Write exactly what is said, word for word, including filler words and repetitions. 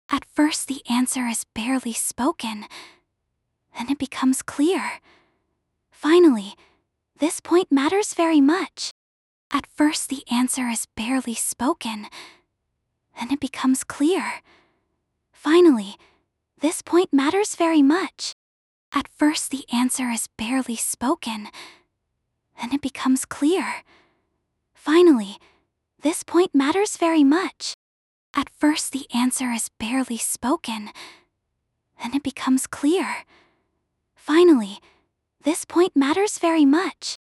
At first, the answer is barely spoken, then it becomes clear. Finally, this point matters very much. At first, the answer is barely spoken, then it becomes clear. Finally, this point matters very much. At first, the answer is barely spoken, then it becomes clear. Finally, this point matters very much. At first, the answer is barely spoken, then it becomes clear. Finally, this point matters very much.